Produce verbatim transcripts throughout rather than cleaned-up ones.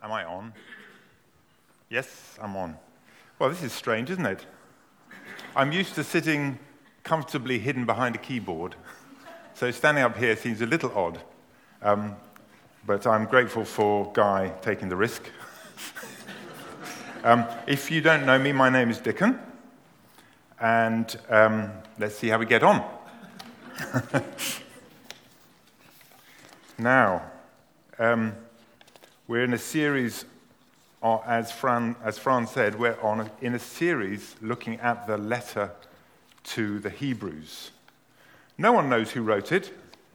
Am I on? Yes, I'm on. Well, this is strange, isn't it? I'm used to sitting comfortably hidden behind a keyboard, so standing up here seems a little odd. Um, but I'm grateful for Guy taking the risk. um, if you don't know me, my name is Dickon, and um, let's see how we get on. Now, um, we're in a series, uh, as Fran, as Fran said, we're on a, in a series looking at the letter to the Hebrews. No one knows who wrote it,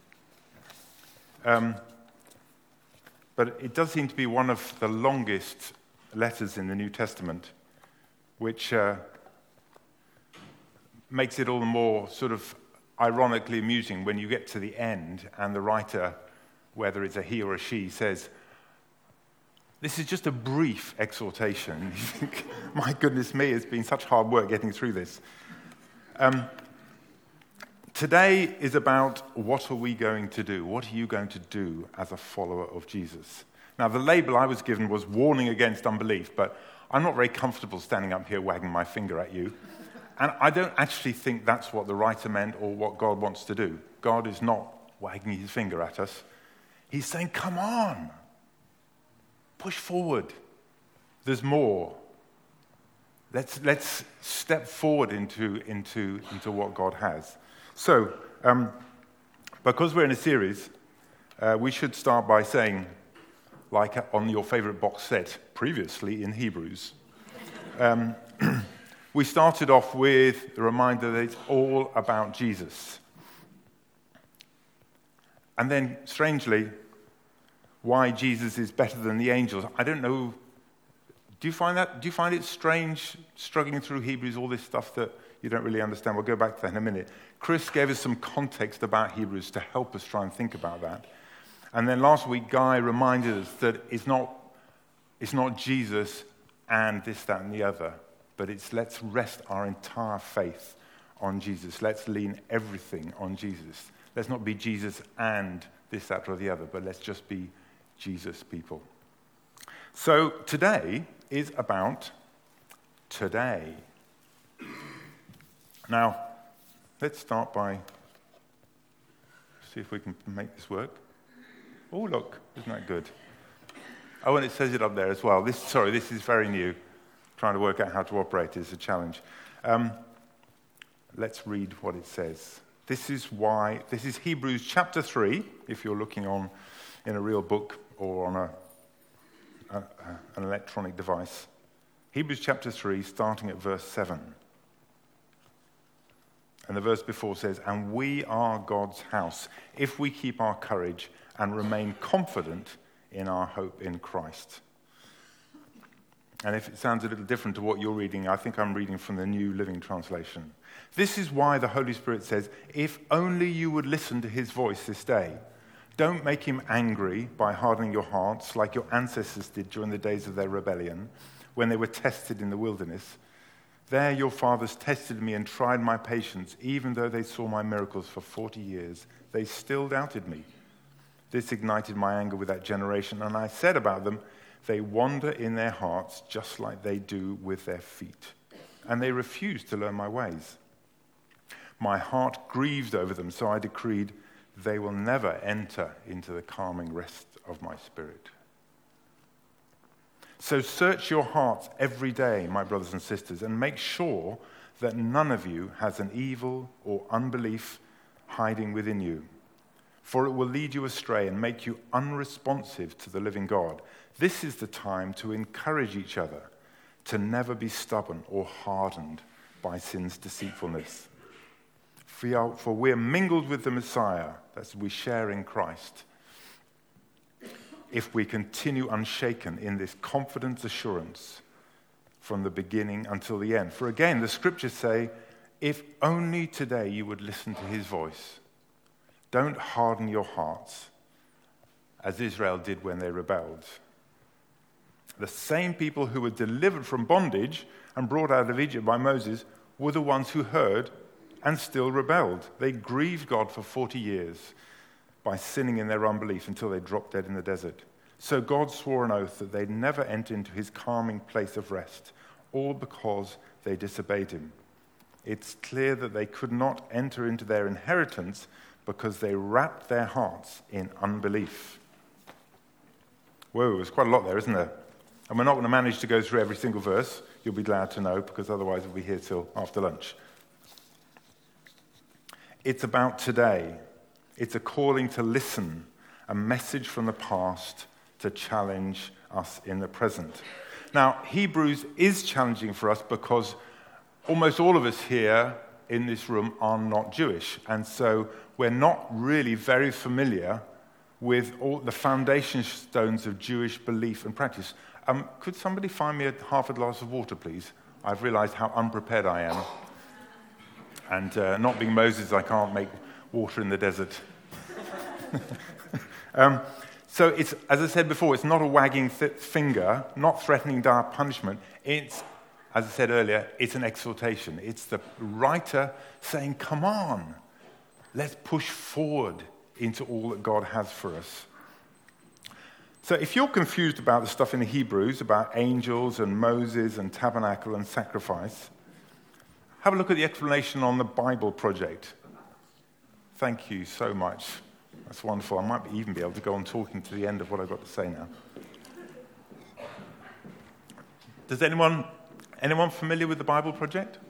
um, but it does seem to be one of the longest letters in the New Testament, which uh, makes it all the more sort of ironically amusing when you get to the end and the writer, whether it's a he or a she, says, this is just a brief exhortation. You think, my goodness me, it's been such hard work getting through this. Um, today is about what are we going to do? What are you going to do as a follower of Jesus? Now, the label I was given was warning against unbelief, but I'm not very comfortable standing up here wagging my finger at you. And I don't actually think that's what the writer meant or what God wants to do. God is not wagging his finger at us. He's saying, come on, push forward. There's more. Let's let's step forward into, into, into what God has. So, um, because we're in a series, uh, we should start by saying, like on your favorite box set, previously in Hebrews, um, we started off with a reminder that it's all about Jesus. And then, strangely, why Jesus is better than the angels. I don't know. Do you find that? Do you find it strange, struggling through Hebrews, all this stuff that you don't really understand? We'll go back to that in a minute. Chris gave us some context about Hebrews to help us try and think about that. And then last week, Guy reminded us that it's not, it's not Jesus and this, that, and the other, but it's let's rest our entire faith on Jesus. Let's lean everything on Jesus. Let's not be Jesus and this, that, or the other, but let's just be Jesus people. So today is about today. Now, let's start by see if we can make this work. Oh, look, isn't that good? Oh, and it says it up there as well. This, sorry, this is very new. Trying to work out how to operate is a challenge. Um, let's read what it says. This is why, this is Hebrews chapter three, if you're looking on in a real book or on a, a, a, an electronic device. Hebrews chapter three, starting at verse seven. And the verse before says, and we are God's house, if we keep our courage and remain confident in our hope in Christ. And if it sounds a little different to what you're reading, I think I'm reading from the New Living Translation. This is why the Holy Spirit says, if only you would listen to his voice this day. Don't make him angry by hardening your hearts like your ancestors did during the days of their rebellion, when they were tested in the wilderness. There your fathers tested me and tried my patience, even though they saw my miracles for forty years. They still doubted me. This ignited my anger with that generation, and I said about them, they wander in their hearts just like they do with their feet, and they refuse to learn my ways. My heart grieved over them, so I decreed, they will never enter into the calming rest of my spirit. So search your hearts every day, my brothers and sisters, and make sure that none of you has an evil or unbelief hiding within you, for it will lead you astray and make you unresponsive to the living God. This is the time to encourage each other, to never be stubborn or hardened by sin's deceitfulness. For we are mingled with the Messiah, that's we share in Christ, if we continue unshaken in this confident assurance from the beginning until the end. For again, the scriptures say, if only today you would listen to his voice. Don't harden your hearts, as Israel did when they rebelled. The same people who were delivered from bondage and brought out of Egypt by Moses were the ones who heard and still rebelled. They grieved God for forty years by sinning in their unbelief until they dropped dead in the desert. So God swore an oath that they'd never enter into his calming place of rest, all because they disobeyed him. It's clear that they could not enter into their inheritance because they wrapped their hearts in unbelief. Whoa, there's quite a lot there, isn't there? And we're not going to manage to go through every single verse. You'll be glad to know, because otherwise we'll be here till after lunch. It's about today. It's a calling to listen, a message from the past to challenge us in the present. Now, Hebrews is challenging for us because almost all of us here in this room are not Jewish, and so we're not really very familiar with all the foundation stones of Jewish belief and practice. Um, could somebody find me a half a glass of water, please? I've realized how unprepared I am. And uh, not being Moses, I can't make water in the desert. um, so it's, as I said before, it's not a wagging th- finger, not threatening dire punishment. It's, as I said earlier, it's an exhortation. It's the writer saying, come on, let's push forward into all that God has for us. So if you're confused about the stuff in the Hebrews, about angels and Moses and tabernacle and sacrifice, have a look at the explanation on the Bible Project. Thank you so much. That's wonderful. I might even be able to go on talking to the end of what I've got to say now. Does anyone anyone familiar with the Bible Project?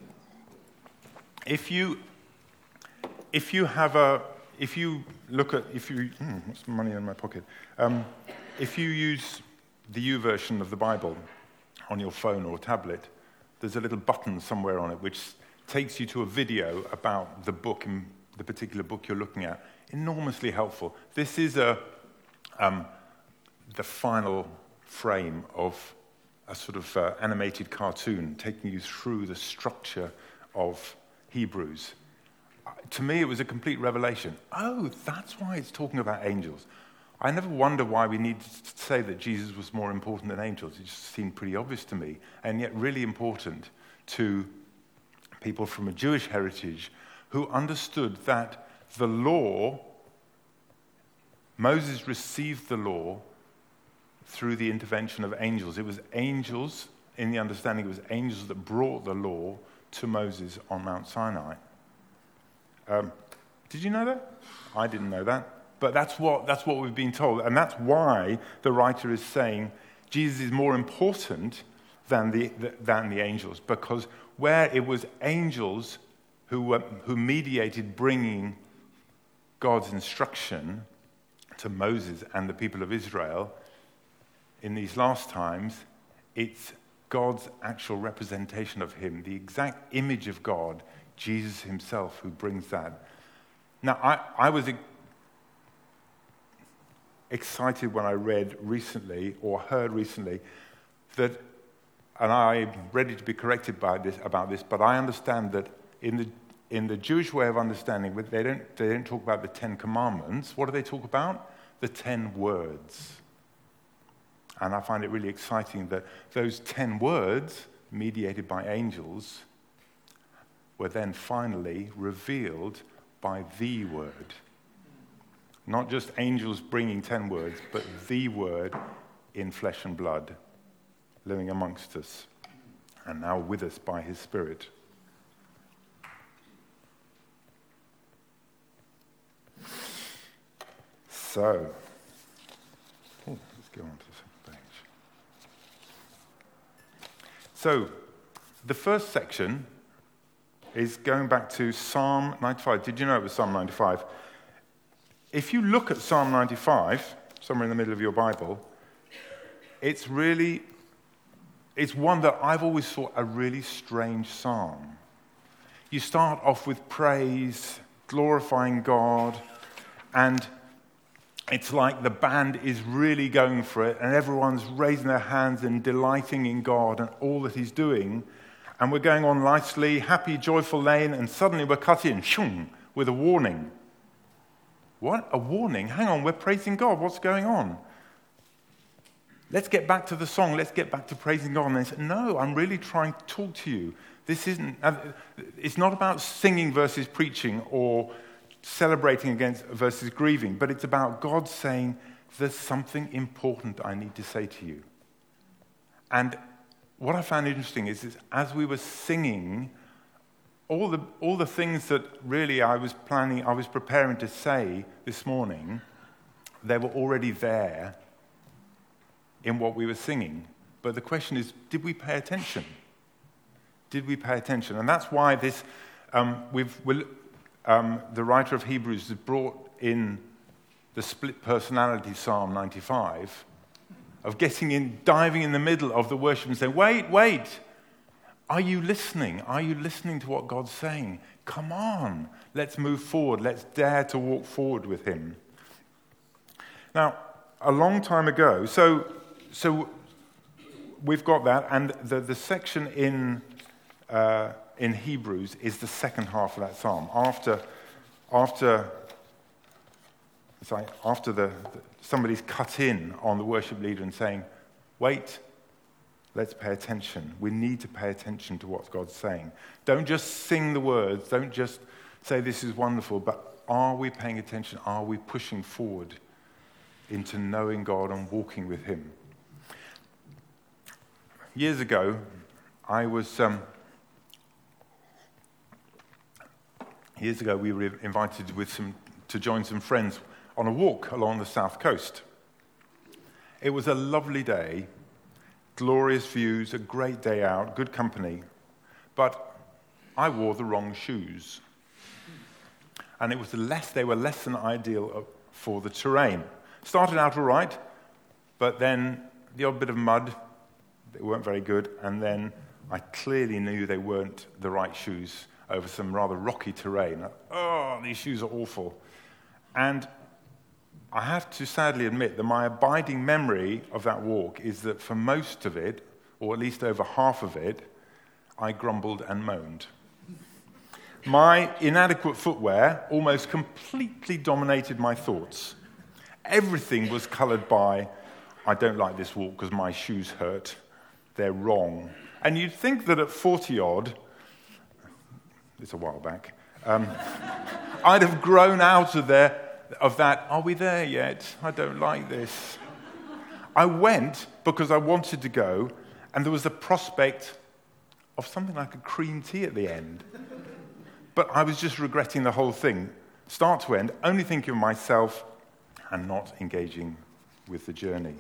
If you if you have a if you look at if you hmm, what's the money in my pocket? Um, if you use the U version of the Bible on your phone or tablet, there's a little button somewhere on it which takes you to a video about the book, in the particular book you're looking at. Enormously helpful. This is a um, the final frame of a sort of uh, animated cartoon taking you through the structure of Hebrews. Uh, to me, it was a complete revelation. Oh, that's why it's talking about angels. I never wonder why we need to say that Jesus was more important than angels. It just seemed pretty obvious to me, and yet really important to people from a Jewish heritage who understood that the law, Moses received the law through the intervention of angels. It was angels, in the understanding, it was angels that brought the law to Moses on Mount Sinai. Um, did you know that? I didn't know that. But that's what that's what we've been told. And that's why the writer is saying Jesus is more important than the, the than the angels. Because where it was angels who were, who mediated bringing God's instruction to Moses and the people of Israel, in these last times, it's God's actual representation of him, the exact image of God, Jesus himself, who brings that. Now, I, I was excited when I read recently, or heard recently, that, and I'm ready to be corrected by this, about this, but I understand that in the in the Jewish way of understanding, they don't they don't talk about the Ten Commandments. What do they talk about? The ten words. And I find it really exciting that those ten words, mediated by angels, were then finally revealed by the word. Not just angels bringing ten words, but the word in flesh and blood, living amongst us, and now with us by his Spirit. So, oh, let's go on to the page. So, the first section is going back to Psalm ninety-five. Did you know it was Psalm ninety-five? If you look at Psalm ninety-five, somewhere in the middle of your Bible, it's really, it's one that I've always thought a really strange psalm. You start off with praise, glorifying God, and it's like the band is really going for it, and everyone's raising their hands and delighting in God and all that he's doing. And we're going on nicely, happy, joyful lane, and suddenly we're cut in, shung, with a warning. What? A warning? Hang on, we're praising God. What's going on? Let's get back to the song. Let's get back to praising God. And they say, no, I'm really trying to talk to you. This isn't, it's not about singing versus preaching or celebrating against versus grieving, but it's about God saying, there's something important I need to say to you. And what I found interesting is, is as we were singing, all the all the things that really I was planning, I was preparing to say this morning, they were already there in what we were singing. But the question is, did we pay attention? Did we pay attention? And that's why this, um, we've, we'll, um, the writer of Hebrews has brought in the split personality Psalm ninety-five, of getting in, diving in the middle of the worship and saying, wait, wait, are you listening? Are you listening to what God's saying? Come on, let's move forward. Let's dare to walk forward with him. Now, a long time ago, so so we've got that, and the, the section in uh, in Hebrews is the second half of that psalm. After after sorry, after the, the somebody's cut in on the worship leader and saying, wait, let's pay attention. We need to pay attention to what God's saying. Don't just sing the words. Don't just say this is wonderful, but are we paying attention? Are we pushing forward into knowing God and walking with him? Years ago, I was, um, years ago we were invited with some, to join some friends on a walk along the south coast. It was a lovely day, glorious views, a great day out, good company, but I wore the wrong shoes. And it was less, they were less than ideal for the terrain. Started out all right, but then the odd bit of mud, they weren't very good, and then I clearly knew they weren't the right shoes over some rather rocky terrain. Oh, these shoes are awful. And I have to sadly admit that my abiding memory of that walk is that for most of it, or at least over half of it, I grumbled and moaned. My inadequate footwear almost completely dominated my thoughts. Everything was coloured by, I don't like this walk because my shoes hurt. They're wrong. And you'd think that at forty-odd, it's a while back, um, I'd have grown out of there, of that, are we there yet? I don't like this. I went because I wanted to go, and there was the prospect of something like a cream tea at the end. But I was just regretting the whole thing, start to end, only thinking of myself and not engaging with the journey.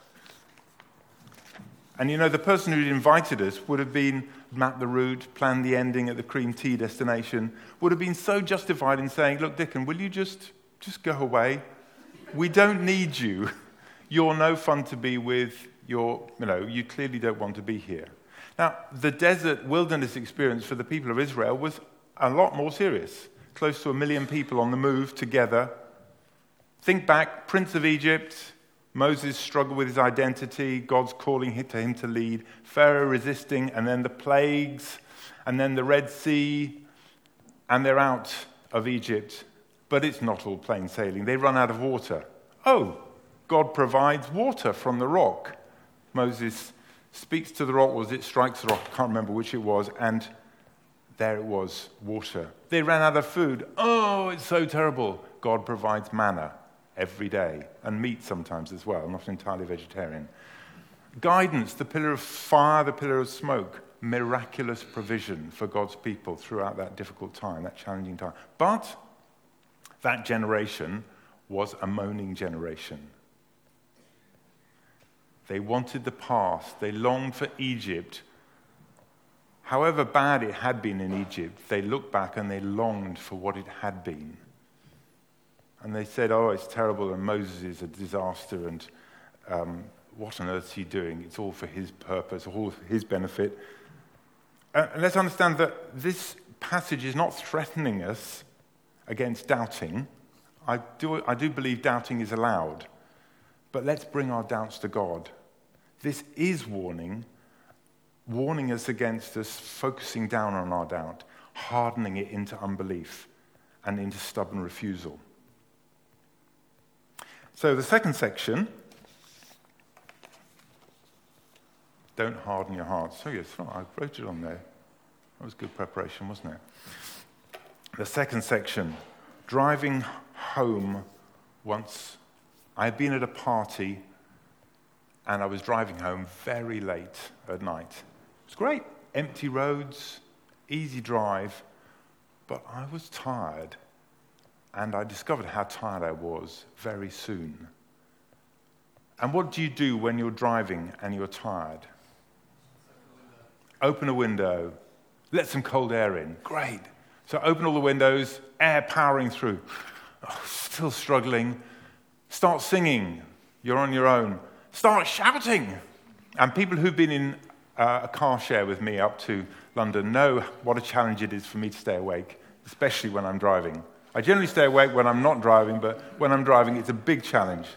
And you know, the person who'd invited us would have been, mapped the route, planned the ending at the cream tea destination, would have been so justified in saying, look, Dickon, will you just, just go away? We don't need you. You're no fun to be with. You're, you know, you clearly don't want to be here. Now, the desert wilderness experience for the people of Israel was a lot more serious. Close to a million people on the move together. Think back, Prince of Egypt, Moses struggled with his identity, God's calling to him to lead, Pharaoh resisting, and then the plagues, and then the Red Sea, and they're out of Egypt. But it's not all plain sailing. They run out of water. Oh, God provides water from the rock. Moses speaks to the rock, or it strikes the rock, I can't remember which it was, and there it was, water. They ran out of food. Oh, it's so terrible. God provides manna every day, and meat sometimes as well, not entirely vegetarian. Guidance, the pillar of fire, the pillar of smoke, miraculous provision for God's people throughout that difficult time, that challenging time. But that generation was a moaning generation. They wanted the past. They longed for Egypt. However bad it had been in Egypt, they looked back and they longed for what it had been. And they said, oh, it's terrible, and Moses is a disaster, and um, what on earth is he doing? It's all for his purpose, all for his benefit. Uh, and let's understand that this passage is not threatening us against doubting. I do, I do believe doubting is allowed. But let's bring our doubts to God. This is warning, warning us against us focusing down on our doubt, hardening it into unbelief and into stubborn refusal. So the second section, don't harden your hearts. Oh yes, I wrote it on there. That was good preparation, wasn't it? The second section, driving home once I had been at a party and I was driving home very late at night. It was great. Empty roads, easy drive, but I was tired, and I discovered how tired I was very soon. And what do you do when you're driving and you're tired? Open a window, let some cold air in. Great. So open all the windows, air powering through. Oh, still struggling. Start singing. You're on your own. Start shouting. And people who've been in uh, a car share with me up to London know what a challenge it is for me to stay awake, especially when I'm driving. I generally stay awake when I'm not driving, but when I'm driving, it's a big challenge.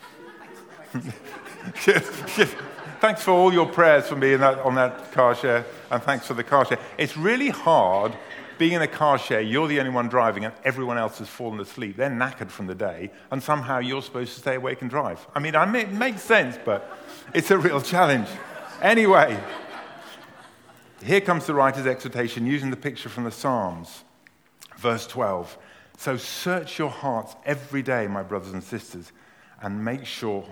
Thanks for all your prayers for me in that, on that car share, and thanks for the car share. It's really hard being in a car share. You're the only one driving, and everyone else has fallen asleep. They're knackered from the day, and somehow you're supposed to stay awake and drive. I mean, I mean it makes sense, but it's a real challenge. Anyway, here comes the writer's exhortation using the picture from the Psalms. Verse twelve. So search your hearts every day, my brothers and sisters, and make sure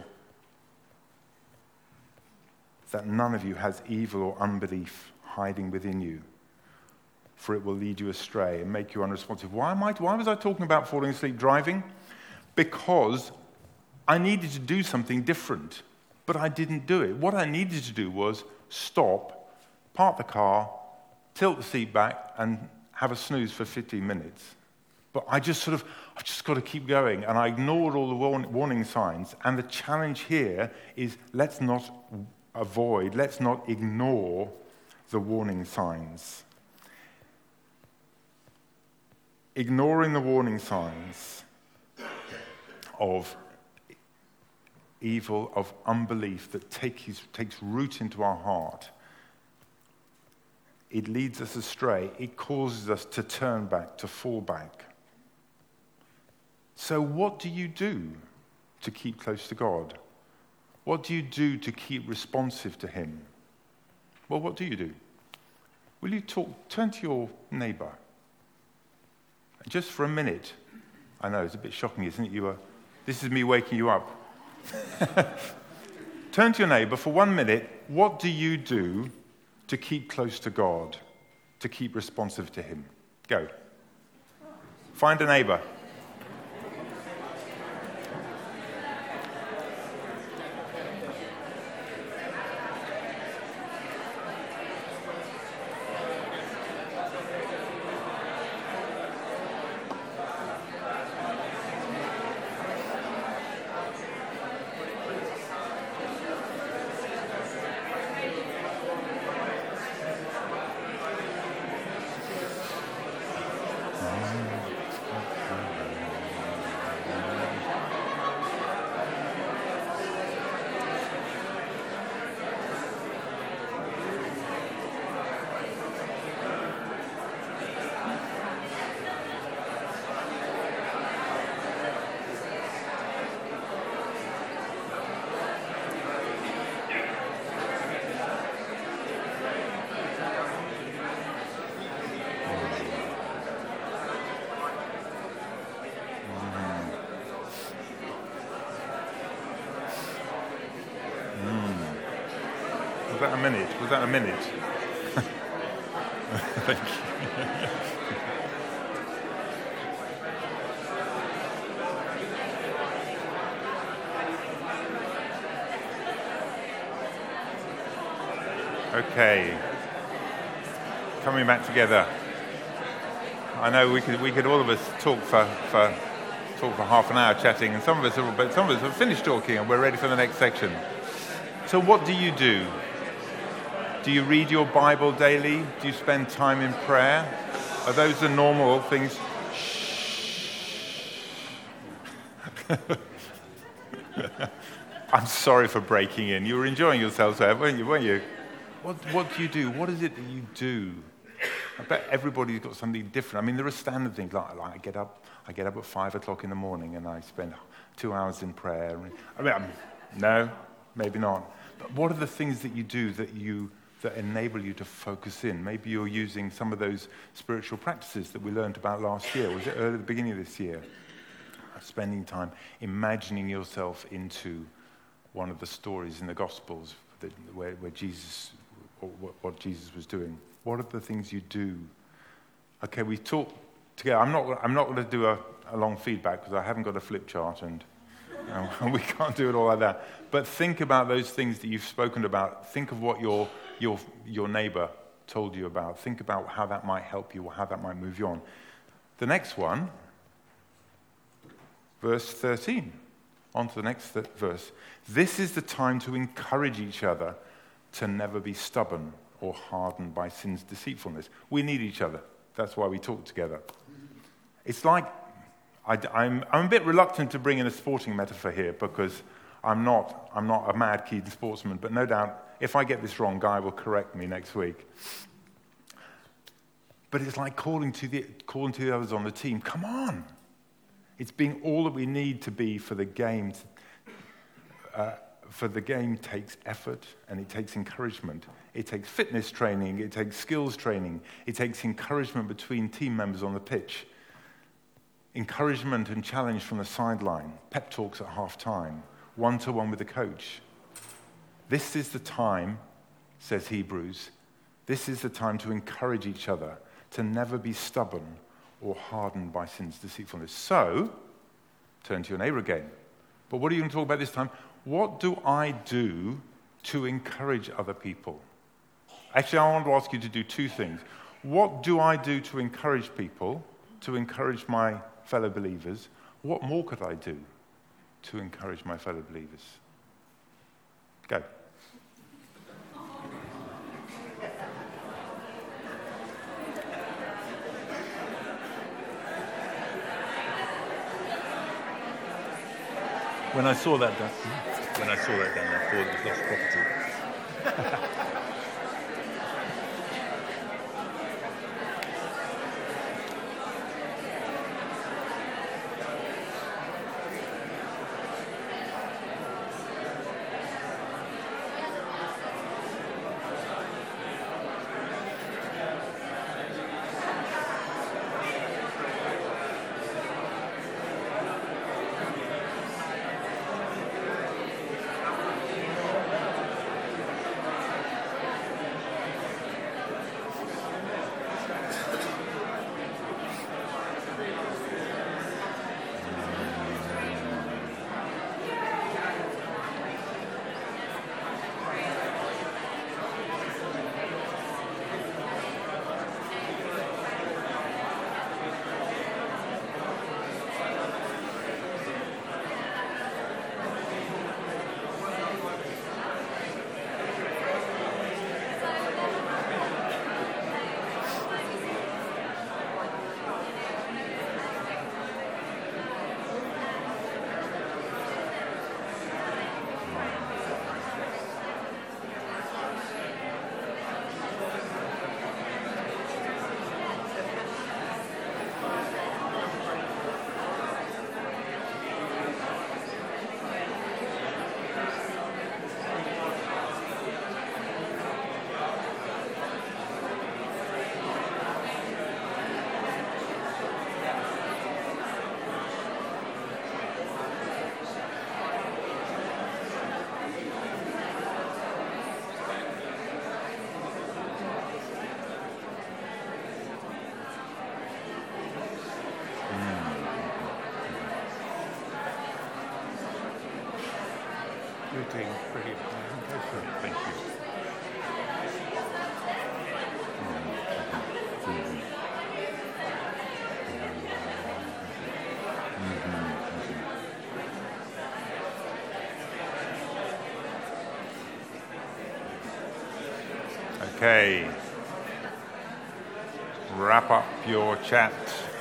that none of you has evil or unbelief hiding within you, for it will lead you astray and make you unresponsive. Why am I? Why was I talking about falling asleep driving? Because I needed to do something different, but I didn't do it. What I needed to do was stop, park the car, tilt the seat back, and have a snooze for fifteen minutes. But I just sort of, I've just got to keep going. And I ignored all the warn- warning signs. And the challenge here is let's not avoid, let's not ignore the warning signs. Ignoring the warning signs of evil, of unbelief that take, takes root into our heart, it leads us astray. It causes us to turn back, to fall back. So what do you do to keep close to God? What do you do to keep responsive to him? Well, what do you do? Will you talk? Turn to your neighbor. Just for a minute. I know, it's a bit shocking, isn't it? You are, this is me waking you up. Turn to your neighbor for one minute. What do you do to keep close to God, to keep responsive to him? Go. Find a neighbor. Was that a minute? Was that a minute? Thank you. Okay. Coming back together. I know we could we could all of us talk for, for talk for half an hour chatting, and some of us are, but some of us have finished talking and we're ready for the next section. So what do you do? Do you read your Bible daily? Do you spend time in prayer? Are those the normal things? Shh. I'm sorry for breaking in. You were enjoying yourselves there, weren't you? Weren't you? What, what do you do? What is it that you do? I bet everybody's got something different. I mean, there are standard things like, like I get up. I get up at five o'clock in the morning and I spend two hours in prayer. I mean, I'm, no, maybe not. But what are the things that you do that you that enable you to focus in? Maybe you're using some of those spiritual practices that we learned about last year. Was it early at the beginning of this year? spending time imagining yourself into one of the stories in the Gospels that, where, where Jesus, or what, what Jesus was doing. What are the things you do? Okay, we talk together. I'm not. I'm not going to do a, a long feedback because I haven't got a flip chart and um, we can't do it all like that. But think about those things that you've spoken about. Think of what your your your neighbour told you about. Think about how that might help you or how that might move you on. The next one, verse thirteen. On to the next th- verse. This is the time to encourage each other to never be stubborn or hardened by sin's deceitfulness. We need each other. That's why we talk together. It's like, I, I'm, I'm a bit reluctant to bring in a sporting metaphor here because I'm not, I'm not a mad keen sportsman, but no doubt if I get this wrong, Guy will correct me next week. But it's like calling to the, calling to the others on the team, come on. It's being all that we need to be for the game. Uh, for the game takes effort and it takes encouragement. It takes fitness training. It takes skills training. It takes encouragement between team members on the pitch. Encouragement and challenge from the sideline. Pep talks at half-time. One-to-one with the coach. This is the time, says Hebrews, this is the time to encourage each other, to never be stubborn or hardened by sin's deceitfulness. So, turn to your neighbor again. But what are you going to talk about this time? What do I do to encourage other people? Actually, I want to ask you to do two things. What do I do to encourage people, to encourage my fellow believers? What more could I do to encourage my fellow believers? Go. When I saw that, down, when I saw that down there, I thought it was lost property. You're doing brilliant. Go for it. Thank you. Okay. Wrap up your chat.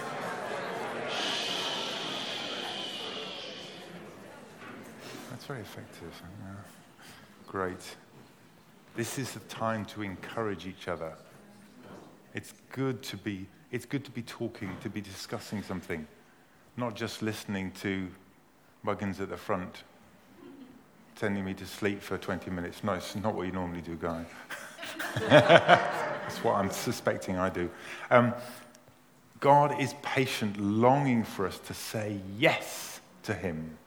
That's very effective. Yeah. Great. This is the time to encourage each other. It's good to be it's good to be talking, to be discussing something, not just listening to Muggins at the front sending me to sleep for twenty minutes. No, it's not what you normally do, Guy. That's what I'm suspecting I do. Um, God is patient, longing for us to say yes to him.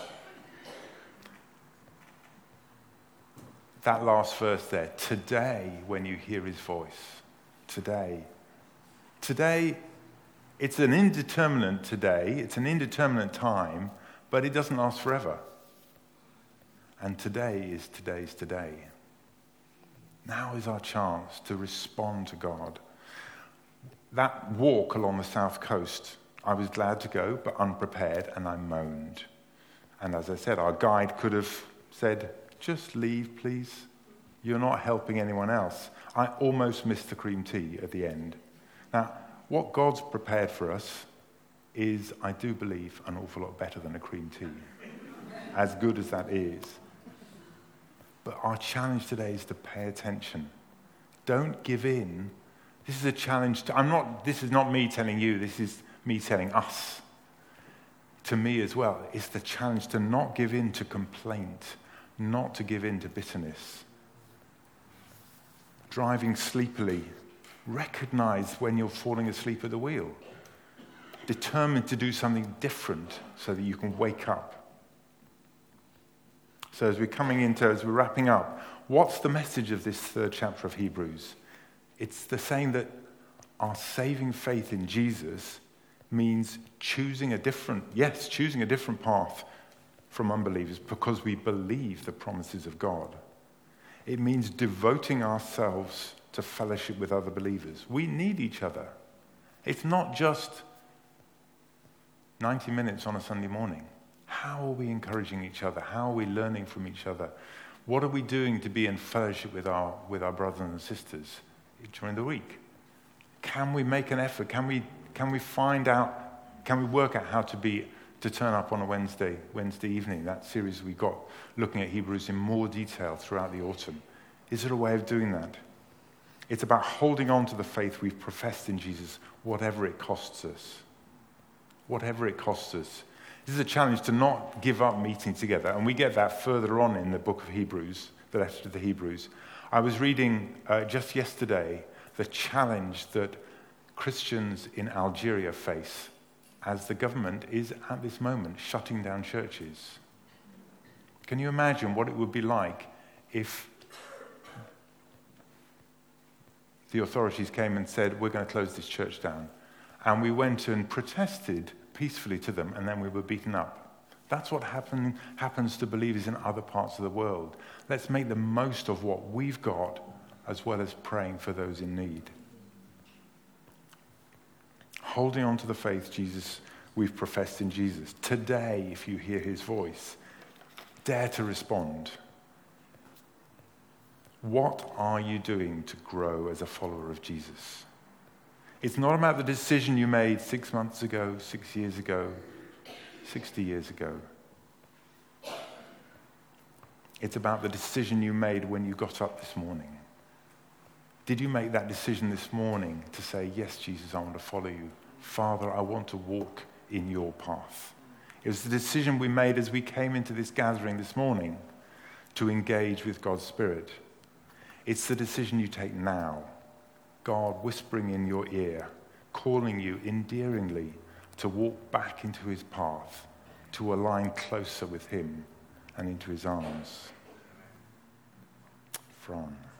That last verse there, today when you hear his voice, today. Today, it's an indeterminate today, it's an indeterminate time, but it doesn't last forever. And today is today's today. Now is our chance to respond to God. That walk along the south coast, I was glad to go, but unprepared, and I moaned. And as I said, our guide could have said, just leave, please. You're not helping anyone else. I almost missed the cream tea at the end. Now, what God's prepared for us is, I do believe, an awful lot better than a cream tea, as good as that is. But our challenge today is to pay attention. Don't give in. This is a challenge. To, I'm not. This is not me telling you. This is me telling us. To me as well. It's the challenge to not give in to complaint, not to give in to bitterness. Driving sleepily, recognize when you're falling asleep at the wheel. Determined to do something different so that you can wake up. So as we're coming into, as we're wrapping up, what's the message of this third chapter of Hebrews? It's the saying that our saving faith in Jesus means choosing a different, yes, choosing a different path from unbelievers because we believe the promises of God. It means devoting ourselves to fellowship with other believers. We need each other. It's not just ninety minutes on a Sunday morning. How are we encouraging each other? How are we learning from each other? What are we doing to be in fellowship with our with our brothers and sisters during the week? Can we make an effort? Can we can we find out? Can we work out how to be to turn up on a Wednesday Wednesday evening? That series we got looking at Hebrews in more detail throughout the autumn. Is there a way of doing that? It's about holding on to the faith we've professed in Jesus, whatever it costs us. Whatever it costs us. This is a challenge to not give up meeting together, and we get that further on in the book of Hebrews, the letter to the Hebrews. I was reading uh, just yesterday the challenge that Christians in Algeria face as the government is at this moment shutting down churches. Can you imagine what it would be like if the authorities came and said, we're going to close this church down, and we went and protested peacefully to them, and then we were beaten up? That's what happen, happens to believers in other parts of the world. Let's make the most of what we've got, as well as praying for those in need. Holding on to the faith Jesus we've professed in Jesus. Today, if you hear his voice, dare to respond. What are you doing to grow as a follower of Jesus? It's not about the decision you made six months ago, six years ago, sixty years ago. It's about the decision you made when you got up this morning. Did you make that decision this morning to say, yes, Jesus, I want to follow you. Father, I want to walk in your path. It was the decision we made as we came into this gathering this morning to engage with God's Spirit. It's the decision you take now. God whispering in your ear, calling you endearingly to walk back into his path, to align closer with him and into his arms. Fran.